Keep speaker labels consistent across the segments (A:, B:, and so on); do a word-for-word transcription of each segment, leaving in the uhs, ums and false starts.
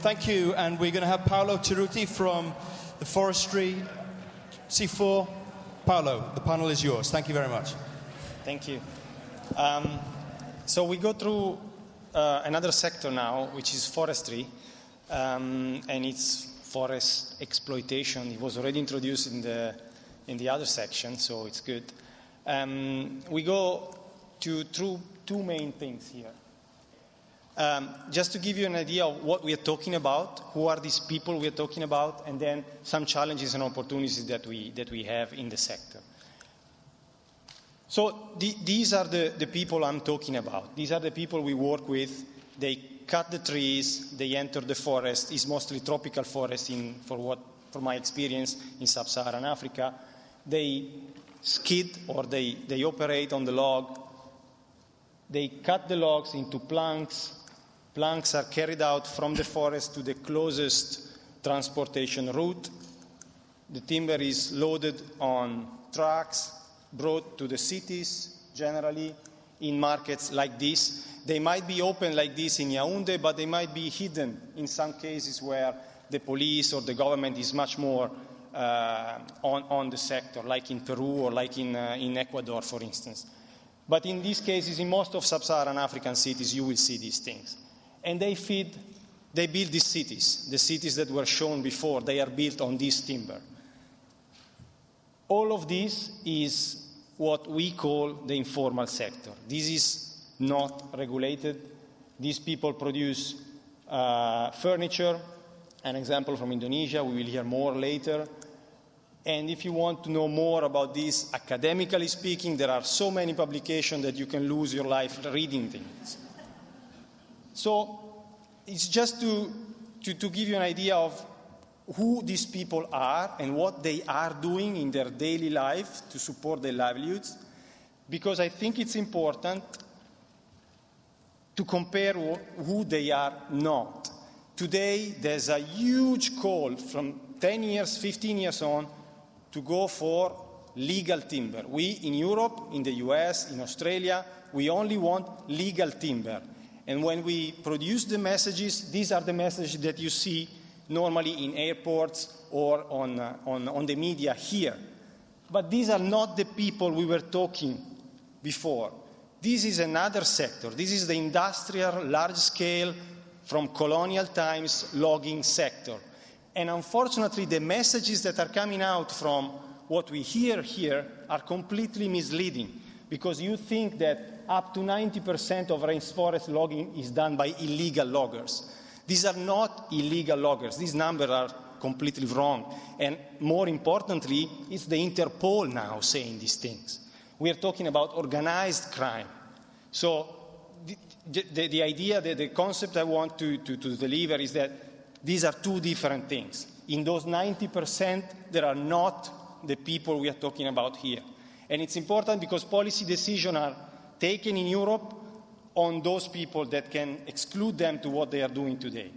A: thank you. And we're going to have Paolo Cerruti from the Forestry C four. Paolo, the panel is yours. Thank you very much.
B: Thank you. Um, so we go through uh, another sector now, which is forestry, um, and it's forest exploitation. It was already introduced in the in the other section, so it's good. Um, we go to through two main things here. Um, just to give you an idea of what we are talking about, who are these people we are talking about, and then some challenges and opportunities that we that we have in the sector. So the, these are the, the people I'm talking about. These are the people we work with. They cut the trees, they enter the forest. It's mostly tropical forest in, for what, for my experience in sub-Saharan Africa. They skid or they, they operate on the log. They cut the logs into planks. Planks are carried out from the forest to the closest transportation route. The timber is loaded on trucks, brought to the cities, generally in markets like this. They might be open like this in Yaoundé, but they might be hidden in some cases where the police or the government is much more uh, on, on the sector, like in Peru or like in, uh, in Ecuador, for instance. But in these cases, in most of sub-Saharan African cities, you will see these things. And they feed, they build these cities. The cities that were shown before, they are built on this timber. All of this is what we call the informal sector. This is not regulated. These people produce uh, furniture. An example from Indonesia, we will hear more later. And if you want to know more about this, academically speaking, there are so many publications that you can lose your life reading things. So it's just to, to, to give you an idea of who these people are and what they are doing in their daily life to support their livelihoods, because I think it's important to compare who they are not. Today, there's a huge call from ten years, fifteen years on to go for legal timber. We in Europe, in the U S, in Australia, we only want legal timber. And when we produce the messages, these are the messages that you see normally in airports or on, uh, on, on the media here. But these are not the people we were talking before. This is another sector. This is the industrial, large-scale, from colonial times, logging sector. And unfortunately, the messages that are coming out from what we hear here are completely misleading, because you think that up to ninety percent of rainforest logging is done by illegal loggers. These are not illegal loggers. These numbers are completely wrong. And more importantly, it's the Interpol now saying these things. We are talking about organized crime. So the, the, the idea, the, the concept I want to, to, to deliver is that these are two different things. In those ninety percent, there are not the people we are talking about here. And it's important because policy decisions are taken in Europe on those people that can exclude them to what they are doing today.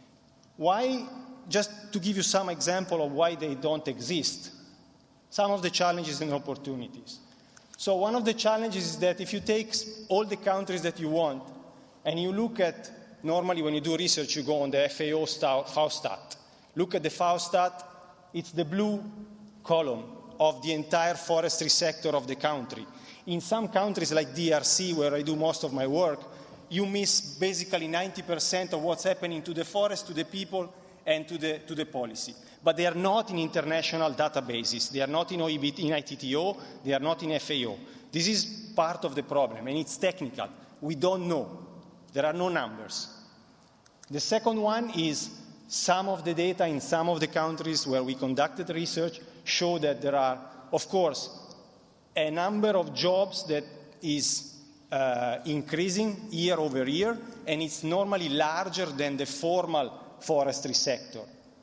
B: Why? Just to give you some example of why they don't exist. Some of the challenges and opportunities. So one of the challenges is that if you take all the countries that you want and you look at, normally when you do research, you go on the F A O FAOStat. Look at the FAOStat, it's the blue column of the entire forestry sector of the country. In some countries like D R C, where I do most of my work, you miss basically ninety percent of what's happening to the forest, to the people, and to the, to the policy. But they are not in international databases. They are not in O E B T, in I T T O. They are not in F A O. This is part of the problem, and it's technical. We don't know. There are no numbers. The second one is some of the data in some of the countries where we conducted research show that there are, of course, a number of jobs that is uh, increasing year over year, and it's normally larger than the formal forestry sector.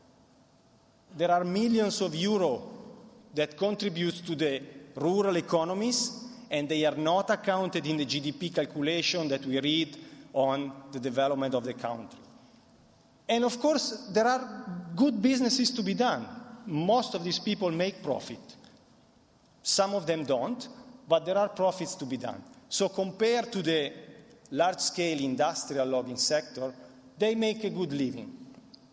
B: There are millions of euros that contribute to the rural economies, and they are not accounted in the G D P calculation that we read on the development of the country. And of course, there are good businesses to be done. Most of these people make profit. Some of them don't, but there are profits to be done. So compared to the large-scale industrial logging sector, they make a good living.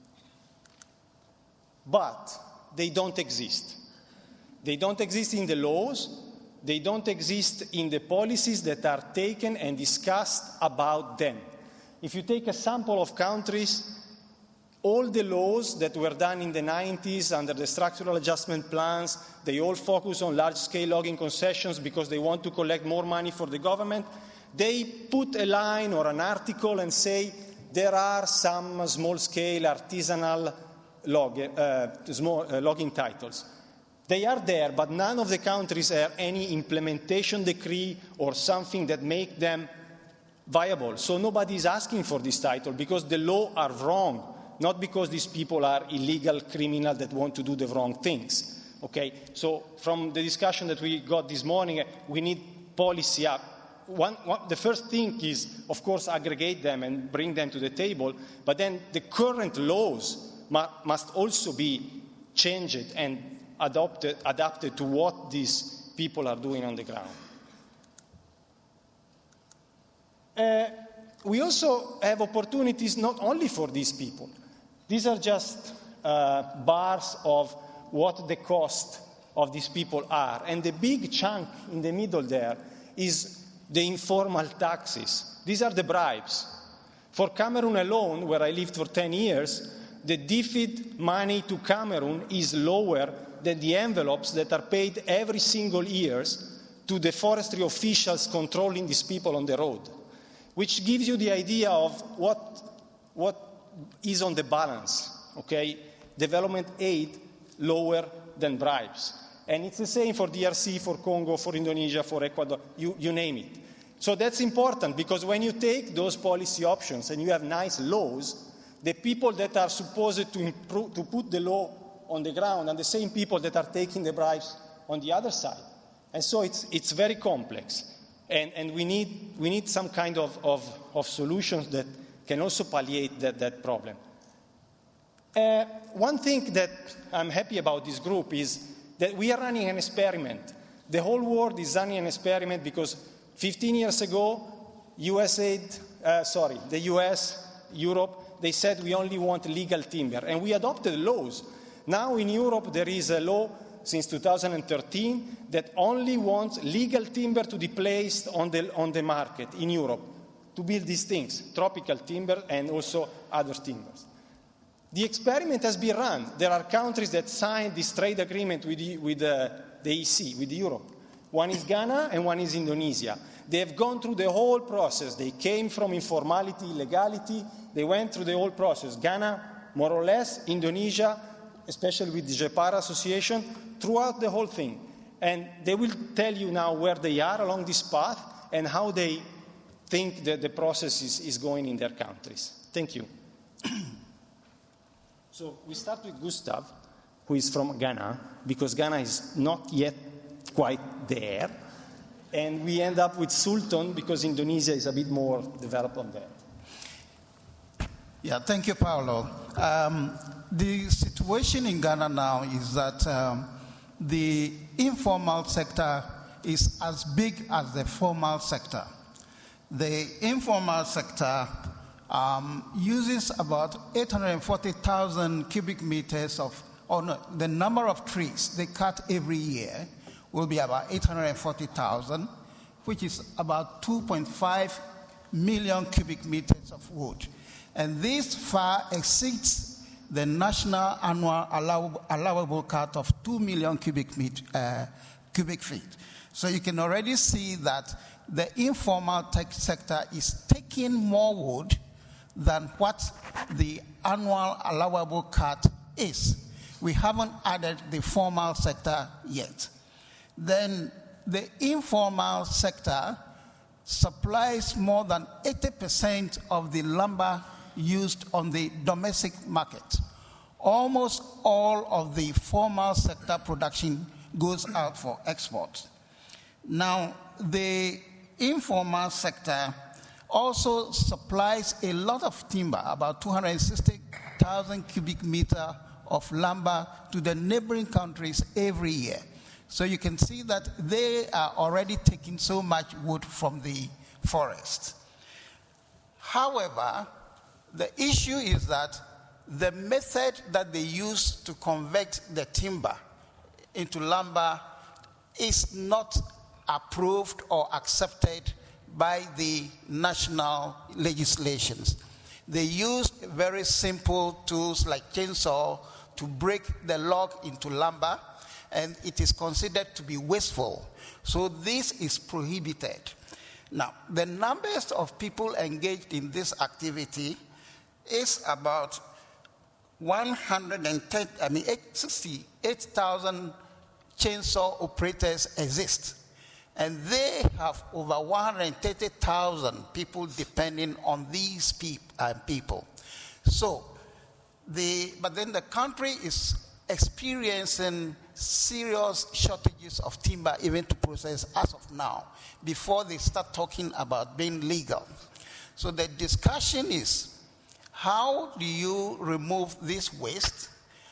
B: but they don't exist. They don't exist in the laws. They don't exist in the policies that are taken and discussed about them. If you take a sample of countries, all the laws that were done in the nineties under the structural adjustment plans, they all focus on large-scale logging concessions because they want to collect more money for the government. They put a line or an article and say there are some small-scale artisanal log, uh, small, uh, logging titles. They are there, but none of the countries have any implementation decree or something that make them viable. So nobody is asking for this title because the law are wrong, not because these people are illegal criminals that want to do the wrong things. Okay? So from the discussion that we got this morning, we need policy up. One, one, the first thing is, of course, aggregate them and bring them to the table, but then the current laws mu- must also be changed and adopted, adapted to what these people are doing on the ground. Uh, we also have opportunities not only for these people. These are just uh, bars of what the cost of these people are. And the big chunk in the middle there is the informal taxes. These are the bribes. For Cameroon alone, where I lived for ten years, the D F I D money to Cameroon is lower than the envelopes that are paid every single year to the forestry officials controlling these people on the road, which gives you the idea of what, what is on the balance, okay? Development aid lower than bribes. And it's the same for D R C, for Congo, for Indonesia, for Ecuador, you, you name it. So that's important because when you take those policy options and you have nice laws, the people that are supposed to, improve, to put the law on the ground are the same people that are taking the bribes on the other side. And so it's, it's very complex. And, and we, need, we need some kind of, of, of solutions that can also palliate that, that problem. Uh, one thing that I'm happy about this group is that we are running an experiment. The whole world is running an experiment because fifteen years ago, U S A I D, uh, sorry, the U S, Europe, they said we only want legal timber, and we adopted laws. Now in Europe there is a law since two thousand thirteen that only wants legal timber to be placed on the, on the market in Europe to build these things, tropical timber and also other timbers. The experiment has been run. There are countries that signed this trade agreement with, the, with uh, the E C, with Europe. One is Ghana and one is Indonesia. They have gone through the whole process. They came from informality, illegality. They went through the whole process. Ghana, more or less, Indonesia, especially with the JEPARA Association, throughout the whole thing. And they will tell you now where they are along this path and how they think that the process is, is going in their countries. Thank you. So we start with Gustav, who is from Ghana, because Ghana is not yet quite there. And we end up with Sultan, because Indonesia is a bit more developed on that.
C: Yeah, thank you, Paolo. Um, the situation in Ghana now is that um, the informal sector is as big as the formal sector. The informal sector um, uses about eight hundred forty thousand cubic meters of, oh no, the number of trees they cut every year will be about eight hundred forty thousand, which is about two point five million cubic meters of wood. And this far exceeds the national annual allowable, allowable cut of two million cubic, meet, uh, cubic feet. So you can already see that the informal tech sector is taking more wood than what the annual allowable cut is. We haven't added the formal sector yet. Then the informal sector supplies more than eighty percent of the lumber used on the domestic market. Almost all of the formal sector production goes out for export. Now, the informal sector also supplies a lot of timber, about two hundred sixty thousand cubic meter of lumber to the neighboring countries every year. So you can see that they are already taking so much wood from the forest. However, the issue is that the method that they use to convert the timber into lumber is not approved or accepted by the national legislations. They use very simple tools like chainsaw to break the log into lumber, and it is considered to be wasteful. So this is prohibited. Now, the numbers of people engaged in this activity is about one hundred ten, I mean, sixty-eight thousand chainsaw operators exist. And they have over one hundred thirty thousand people depending on these pe- uh, people. So, the, but then the country is experiencing serious shortages of timber even to process as of now, before they start talking about being legal. So the discussion is, how do you remove this waste?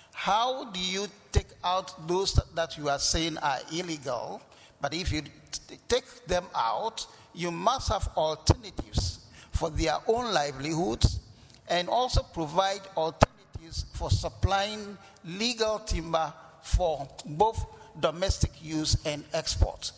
C: How do you take out those that you are saying are illegal? But if you t- take them out, you must have alternatives for their own livelihoods, and also provide alternatives for supplying legal timber for both domestic use and export.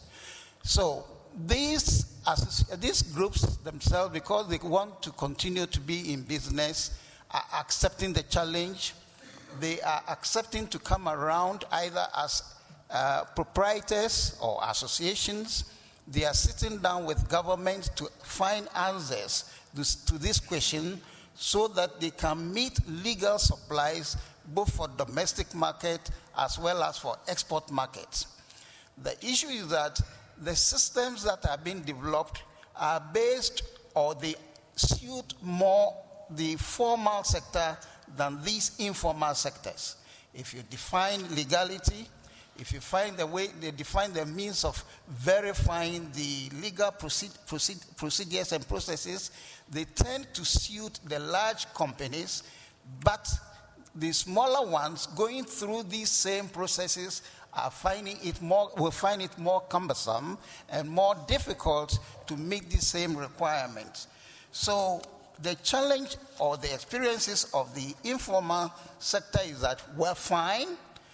C: So these, these groups themselves, because they want to continue to be in business, are accepting the challenge. They are accepting to come around either as uh, proprietors or associations. They are sitting down with government to find answers to this question, so that they can meet legal supplies both for domestic market as well as for export markets. The issue is that the systems that are being developed are based, or they suit more the formal sector than these informal sectors. If you define legality, if you find the way they define the means of verifying the legal proceed, proceed, procedures and processes, they tend to suit the large companies, but the smaller ones going through these same processes are finding it more, will find it more cumbersome and more difficult to meet the same requirements. So the challenge or the experiences of the informal sector is that we're fine,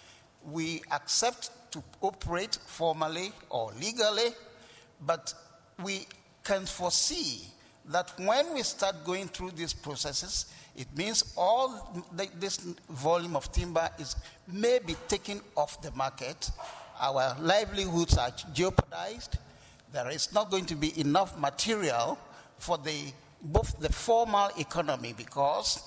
C: we accept to operate formally or legally, but we can foresee that when we start going through these processes, it means all the, this volume of timber is may be taken off the market. Our livelihoods are jeopardized. There is not going to be enough material for the both the formal economy, because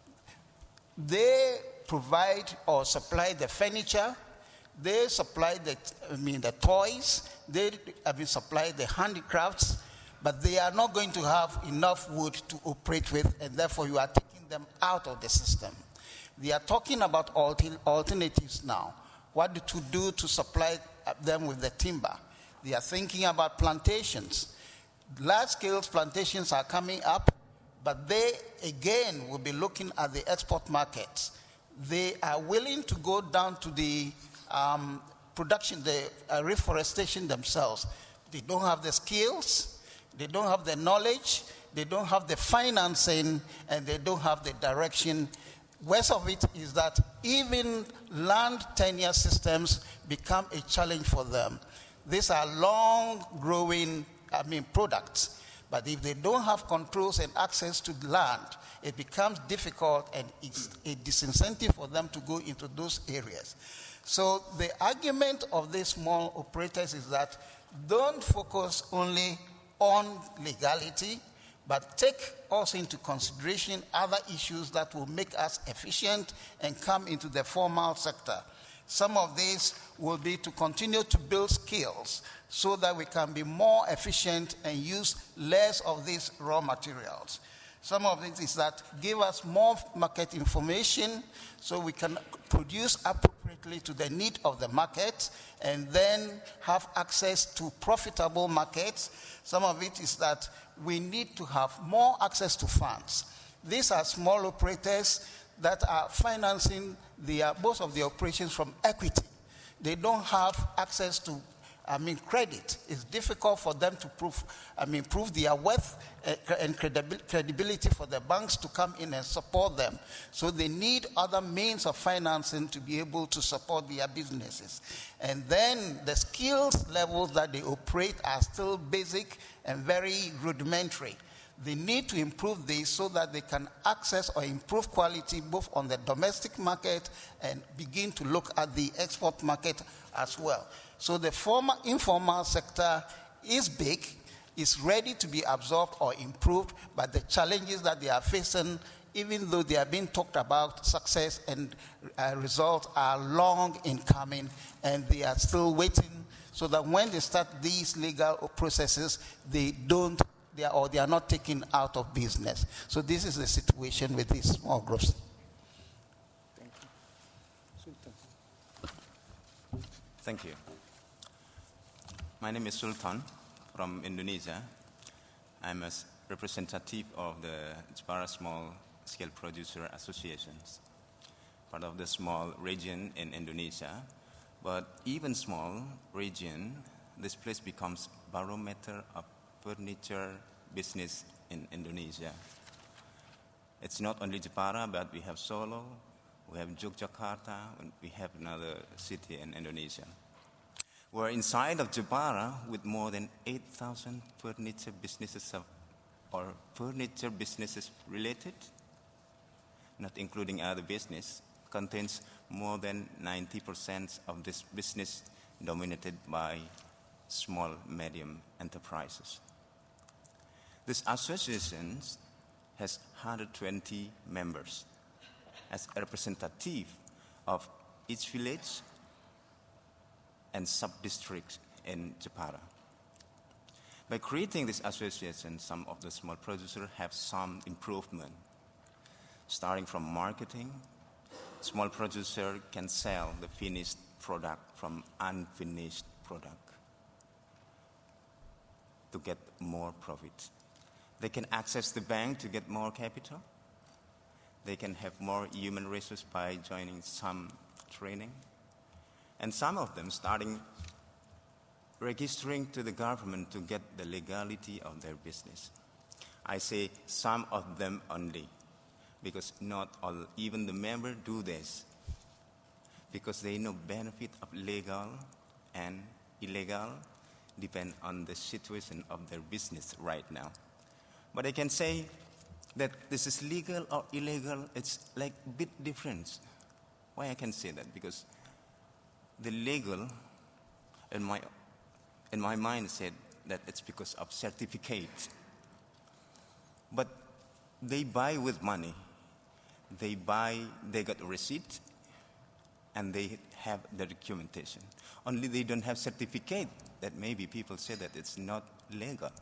C: they provide or supply the furniture, they supply the I mean the toys, they I mean supply the handicrafts, but they are not going to have enough wood to operate with, and therefore you are taking them out of the system. They are talking about alter- alternatives now. What to do to supply them with the timber? They are thinking about plantations. Large-scale plantations are coming up, but they again will be looking at the export markets. They are willing to go down to the um, production, the uh, reforestation themselves. They don't have the skills, they don't have the knowledge, they don't have the financing, and they don't have the direction. Worst of it is that even land tenure systems become a challenge for them. These are long-growing, I mean, products. But if they don't have controls and access to land, it becomes difficult, and it's a disincentive for them to go into those areas. So the argument of these small operators is that don't focus only on legality, but take also into consideration other issues that will make us efficient and come into the formal sector. Some of these will be to continue to build skills so that we can be more efficient and use less of these raw materials. Some of it is that give us more market information so we can produce appropriately to the need of the market, and then have access to profitable markets. Some of it is that we need to have more access to funds. These are small operators that are financing the, uh, most of the operations from equity. They don't have access to I mean, credit. It's difficult for them to prove, I mean, prove their worth and credibility for the banks to come in and support them. So they need other means of financing to be able to support their businesses. And then the skills levels that they operate are still basic and very rudimentary. They need to improve this so that they can access or improve quality both on the domestic market and begin to look at the export market as well. So the formal informal sector is big, is ready to be absorbed or improved, but the challenges that they are facing, even though they are being talked about, success and uh, results are long in coming, and they are still waiting so that when they start these legal processes, they don't They are, or they are not taken out of business. So this is the situation with these small groups.
B: Thank you. Sultan.
D: Thank you. My name is Sultan from Indonesia. I'm a representative of the Jepara Small Scale Producer Associations, part of the small region in Indonesia. But even small region, this place becomes barometer of furniture business in Indonesia. It's not only Jepara, but we have Solo, we have Yogyakarta, and we have another city in Indonesia. We're inside of Jepara with more than eight thousand furniture businesses of, or furniture businesses related, not including other business, contains more than ninety percent of this business dominated by small, medium enterprises. This association has one hundred twenty members as a representative of each village and sub-district in Jepara. By creating this association, some of the small producers have some improvement. Starting from marketing, small producer can sell the finished product from unfinished product to get more profit. They can access the bank to get more capital. They can have more human resources by joining some training. And some of them starting registering to the government to get the legality of their business. I say some of them only, because not all, even the members do this, because they know benefit of legal and illegal depend on the situation of their business right now. But I can say that this is legal or illegal, it's like a bit different. Why I can say that? Because the legal, in my, in my mind, said that it's because of certificate. But they buy with money. They buy, they got a receipt, and they have the documentation. Only they don't have certificate that maybe people say that it's not legal.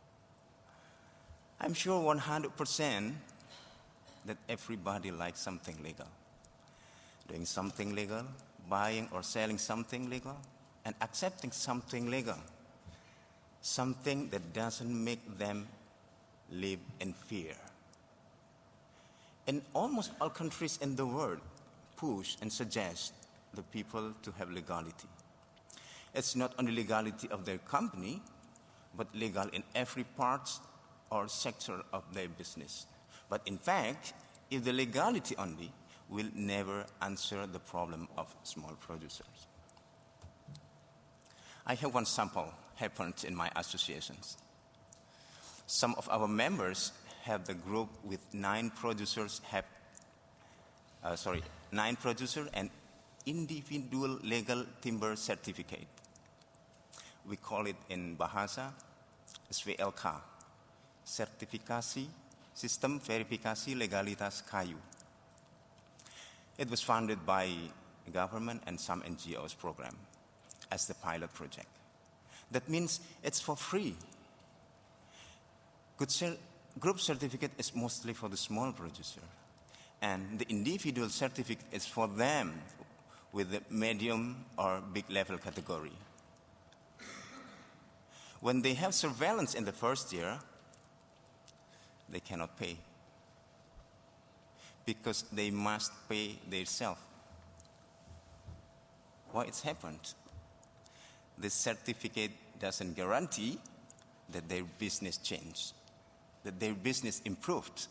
D: I'm sure one hundred percent that everybody likes something legal. Doing something legal, buying or selling something legal, and accepting something legal. Something that doesn't make them live in fear. In almost all countries in the world, push and suggest the people to have legality. It's not only legality of their company, but legal in every part or sector of their business. But in fact, if the legality only will never answer the problem of small producers. I have one sample happened in my associations. Some of our members have the group with nine producers have, uh, sorry, nine producers and individual legal timber certificate. We call it in Bahasa S V L K, Sertifikasi Sistem Verifikasi Legalitas Kayu. It was funded by the government and some N G Os program as the pilot project. That means it's for free. Good cer- group certificate is mostly for the small producer, and the individual certificate is for them with the medium or big level category. When they have surveillance in the first year, they cannot pay because they must pay themselves. Why it's happened? this certificate doesn't guarantee that their business changed, that their business improved.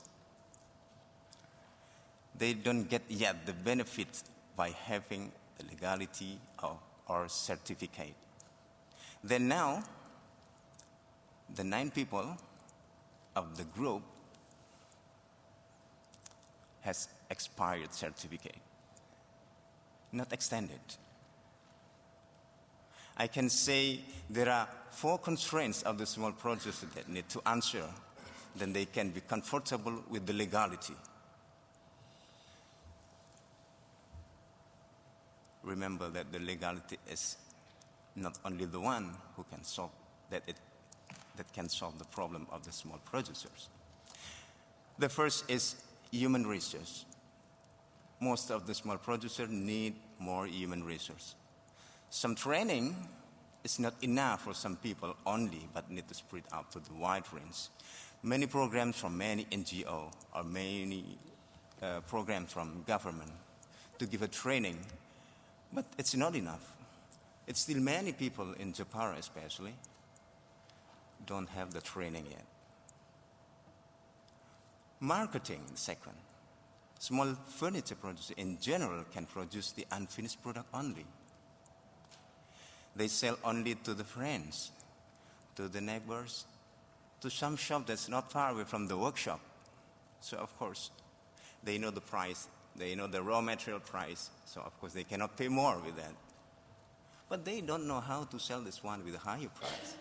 D: They don't get yet the benefit by having the legality of our certificate. Then now, the nine people of the group has expired certificate, not extended. I can say there are four constraints of the small producer that need to answer, then they can be comfortable with the legality. Remember that the legality is not only the one who can solve that it that can solve the problem of the small producers. The first is human resource. Most of the small producers need more human resource. Some training is not enough for some people only, but need to spread out to the wide range. Many programs from many N G O or many uh, programs from government to give a training, but it's not enough. It's still many people in Jepara especially don't have the training yet. Marketing, second. Small furniture producers in general can produce the unfinished product only. They sell only to the friends, to the neighbors, to some shop that's not far away from the workshop. So of course, they know the price, they know the raw material price, so of course they cannot pay more with that. But they don't know how to sell this one with a higher price.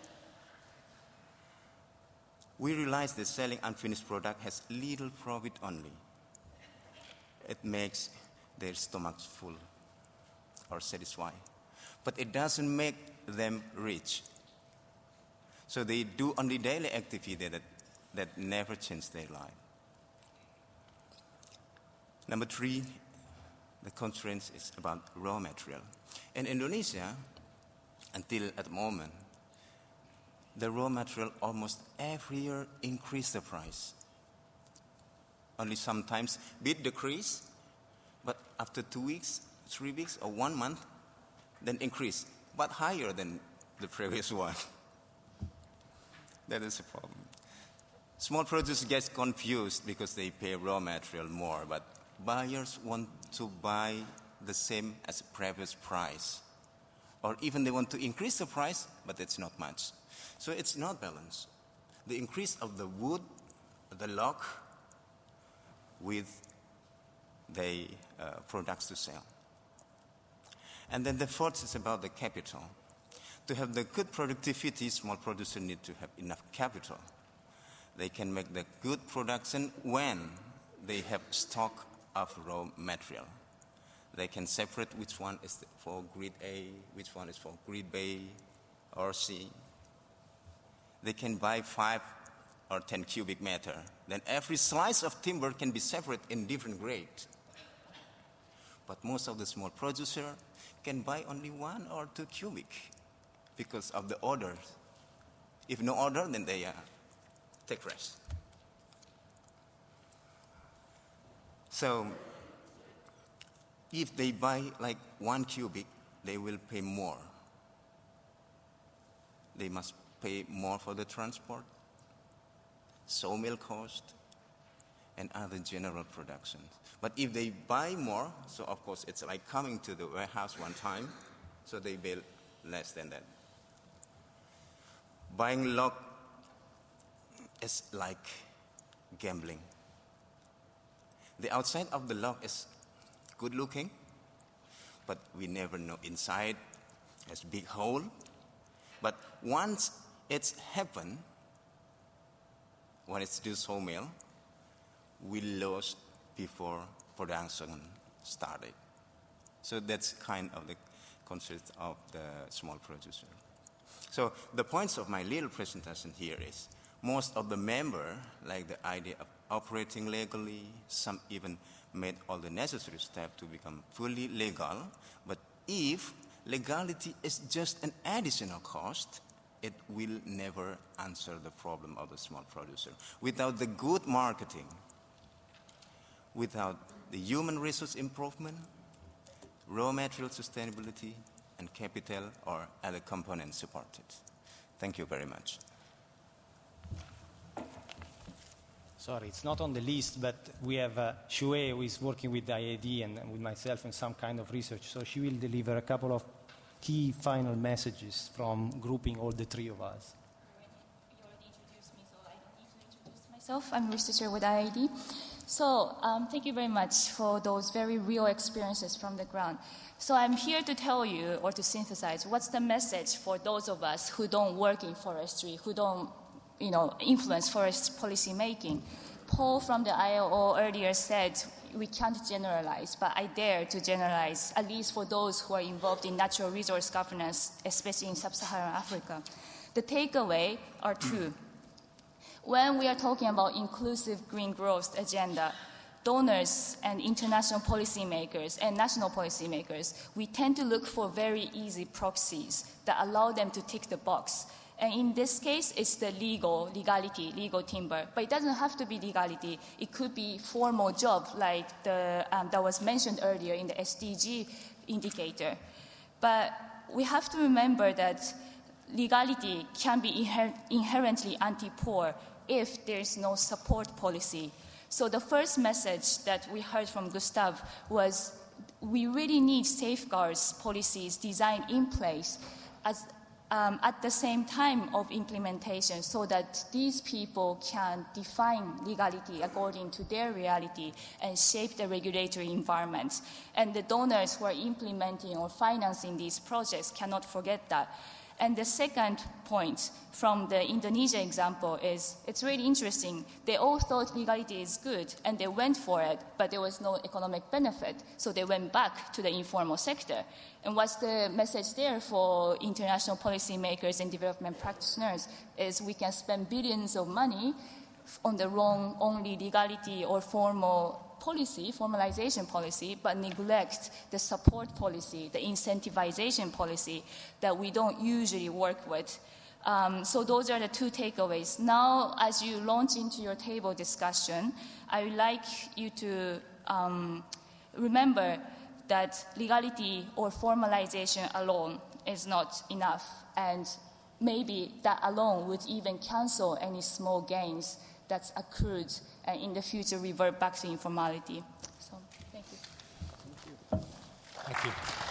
D: We realize that selling unfinished product has little profit only. It makes their stomachs full or satisfied. But it doesn't make them rich. So they do only daily activity that, that never change their life. Number three, the constraint is about raw material. In Indonesia, until at the moment, the raw material almost every year increase the price. Only sometimes bit decrease, but after two weeks, three weeks, or one month, then increase, but higher than the previous one. That is a problem. Small producers get confused because they pay raw material more, but buyers want to buy the same as the previous price. Or even they want to increase the price, but it's not much. So it's not balanced. The increase of the wood, the log, with the uh, products to sell. And then the fourth is about the capital. To have the good productivity, small producers need to have enough capital. They can make the good production when they have stock of raw material. They can separate which one is for grade A, which one is for grade B or C. They can buy five or ten cubic meter. Then every slice of timber can be separate in different grades. But most of the small producers can buy only one or two cubic because of the orders. If no order, then they uh, take rest. So if they buy like one cubic, they will pay more. They must pay more for the transport, sawmill cost, and other general productions. But if they buy more, so of course it's like coming to the warehouse one time, so they pay less than that. Buying log is like gambling. The outside of the log is good looking, but we never know inside. There's a big hole. But once it's happened, when it's due sawmill, we lost before production started. So that's kind of the concept of the small producer. So the points of my little presentation here is most of the members like the idea of operating legally. Some even made all the necessary steps to become fully legal. But if legality is just an additional cost, it will never answer the problem of the small producer. Without the good marketing, without the human resource improvement, raw material sustainability, and capital or other components support it. Thank you very much.
B: Sorry, it's not on the list, but we have uh, Shue, who is working with the I A D and, and with myself in some kind of research. So she will deliver a couple of key final messages from grouping all the three of us.
E: You already introduced me, so I don't need to introduce myself. I'm a researcher with I A D. So um, thank you very much for those very real experiences from the ground. So I'm here to tell you, or to synthesize, what's the message for those of us who don't work in forestry, who don't you know, influence forest policy making. Paul from the I L O earlier said we can't generalize, but I dare to generalize, at least for those who are involved in natural resource governance, especially in sub-Saharan Africa. The takeaway are two. When we are talking about inclusive green growth agenda, donors and international policymakers and national policymakers, we tend to look for very easy proxies that allow them to tick the box. And in this case, it's the legal, legality, legal timber. But it doesn't have to be legality. It could be formal job, like the, um, that was mentioned earlier in the S D G indicator. But we have to remember that legality can be inher- inherently anti-poor if there is no support policy. So the first message that we heard from Gustav was we really need safeguards policies designed in place as Um, at the same time of implementation, so that these people can define legality according to their reality and shape the regulatory environment. And the donors who are implementing or financing these projects cannot forget that. And the second point from the Indonesia example is, it's really interesting. They all thought legality is good, and they went for it, but there was no economic benefit. So they went back to the informal sector. And what's the message there for international policymakers and development practitioners is we can spend billions of money on the wrong only legality or formal policy, formalization policy, but neglect the support policy, the incentivization policy that we don't usually work with. Um, so those are the two takeaways. Now, as you launch into your table discussion, I would like you to um, remember that legality or formalization alone is not enough, and maybe that alone would even cancel any small gains that's accrued and in the future revert back to informality. So, thank you.
A: Thank you.